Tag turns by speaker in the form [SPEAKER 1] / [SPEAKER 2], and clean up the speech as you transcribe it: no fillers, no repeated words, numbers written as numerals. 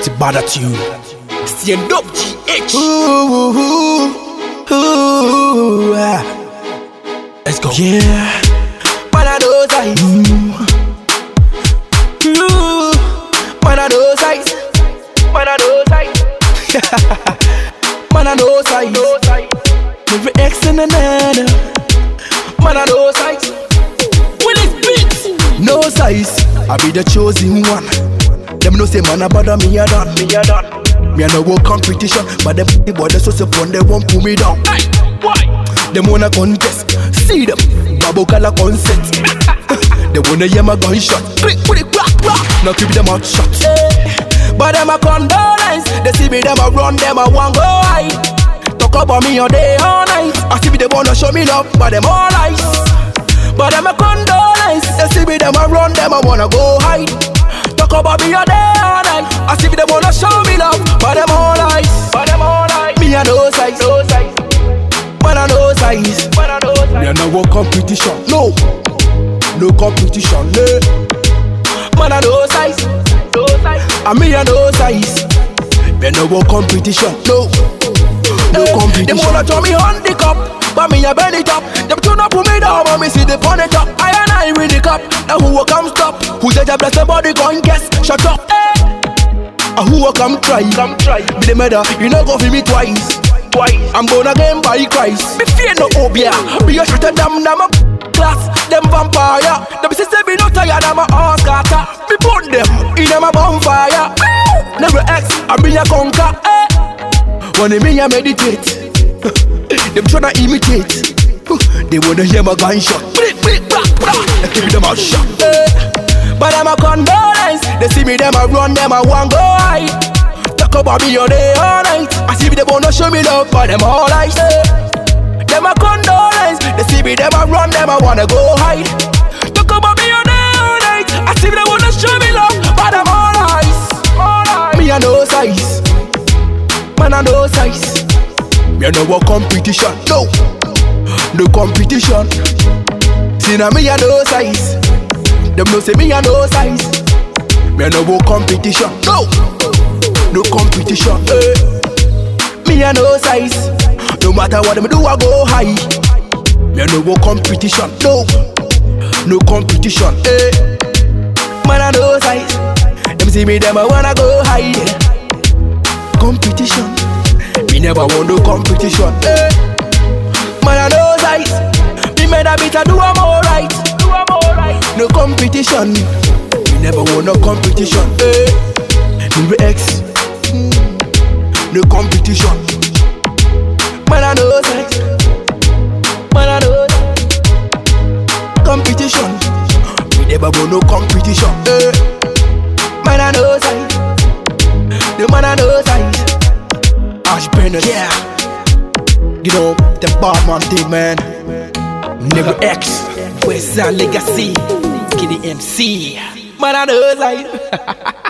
[SPEAKER 1] to bother to you. Stand up, GH. Let's go.
[SPEAKER 2] Yeah.
[SPEAKER 1] Man of those eyes. Man of those eyes. Man of those eyes. Man of those eyes. Never X in the nana. Man of those eyes. When it's beat. No size. I be the chosen one. Them no say man about me a done. Me a no go competition, but them boy they so upon they won't pull me down. Hey, why? Them wanna contest. See them, Babo Kala consent. They wanna hear my gunshot. Click, click, clap, clap. Now keep them out shot. But them a condolence. They see me, them a run, them a want go hide. Talk about me all day, all night. I see me, they wanna show me love, but them all lies. But them a condolence. They see me, them a run, them a wanna go hide. Talk about me all day, all night. I see me, they wanna show me love, but them all lies. But them all lies. Me a no size, no size. Man a no size. Man a no size. Me a no competition, no. No competition, no. Man a no size. No size. And me a no size. Me a no competition, no. No competition. Them wanna throw me on the cup, but me a bend it up. Them tune up put me down, but me see the pon it up. I and I with the cup. Now who will come stop? Who judge a bless the body gon' guess? Shut up. And who will come try? Be the murder, you know go for me twice. I'm born again by Christ. Me fear no obia. Be a shooter them a class. Them vampire. Them say me no tired. I'm a horse carter. Me put them in a bonfire. Never X. I be a conquer. When me a meditate. Them tryna imitate. They wanna hear my gunshot. They keep them out shot. But I'm a condolence. They see me, them a run, them a want go hide. Talk about me all day, all night. I see me, they wanna show me love, but them all lies. Them a condolence. They see me, them a run, them a wanna go hide. Talk about me all day, all night. I see me, they wanna show me love, but them all lies. Me a no size. Man a no size. Me a no competition, no. No competition. See now me a no size. Them no say me a no size. Me a no competition, no. No competition, Me a no size. No matter what them do, I go high. Me a no competition, no. No competition, Man a no size. Them see me, them a wanna go high. Competition. Me never want no competition, Man a no size. Me made a bit, I do I'm alright. No competition. Me never want no competition, Me X. No competition. Man a no size. Man a no competition. Me never want no competition, Man a no size. The man a no size. Ash Bennett, yeah. You know, the Batman thing, man. Never X, Westside Legacy, Skinny MC. Man, I know, like.